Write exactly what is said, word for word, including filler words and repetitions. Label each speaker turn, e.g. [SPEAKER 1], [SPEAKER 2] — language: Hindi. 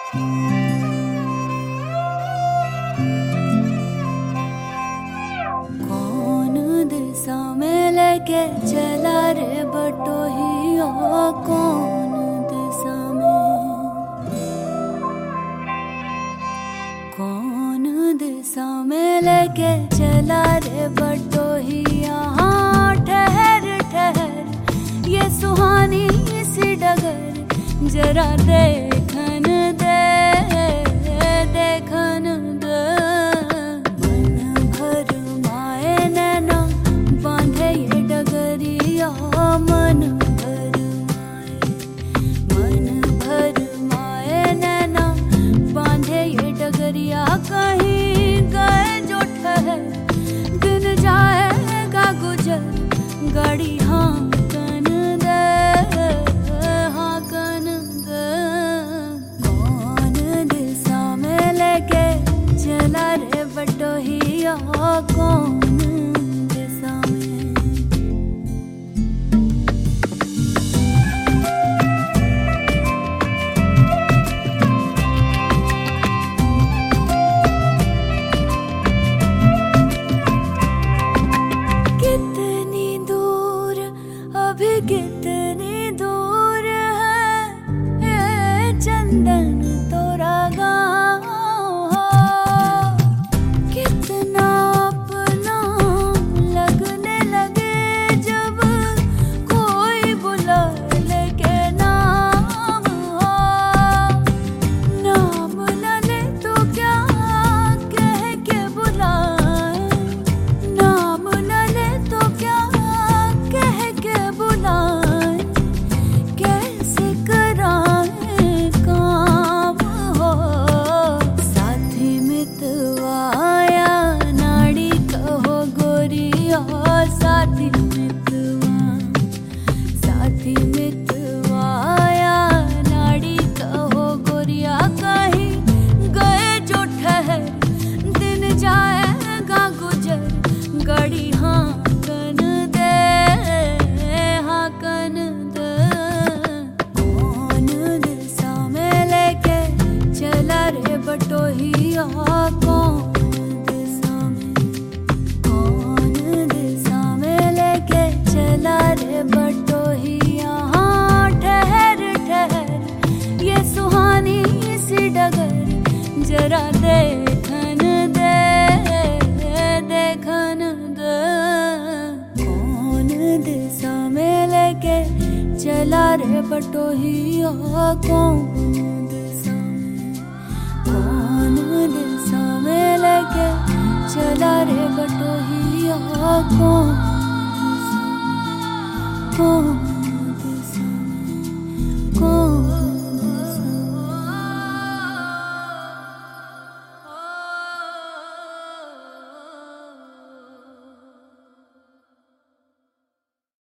[SPEAKER 1] कौन दिशा में लेके चला रे बटोहिया, कौन दिशा में, कौन दिशा में लेके चला रे बटोहिया। हाँ ठहर ठहर ये सुहानी सी डगर जरा देखन दे, देखन दे। मन भर माए नैना बांधे ये डगरिया, मन भर माए, मन भर माए नैना बांधे ये डगरिया। कहीं गए जो ठहर दिन जाएगा गुजर, गाड़ी हाँ कन दे, हाँ कन दे। कौन दिशा में लेके चला रे बटोहिया, कौन दिशा में। कितनी दूर अभी कितनी दूर है ये चंदन तोरा गाँव, कितना अपना लगने लगे जब कोई बुला लेके नाम। नाम न ले तो क्या कह के बुलाए, नाम न ले तो क्या कह के बुलाए। कैसे कराए काम हो साथी मितवाया, नाड़ी कहो गोरिया साथी मितवा, साथी मितवाया नाड़ी कहो गोरिया। कहीं गए जो ठहर दिन जाएगा गुजर, गाड़ी हाँ कन दे, हाँ कन दे। कौन दिशा में लेके चला रे बटोहिया, कौन दिशा में, कौन दिशा में लेके चला रे बटोहिया। हाँ ठहर ठहर ये सुहानी सी डगर जरा देखन दे, देखन दे। कौन दिशा में लेके चला रे बटोहिया, कौन दिशा में, कौन दिशा में लेके चला रे बटोहिया, कौन दिशा में, कौन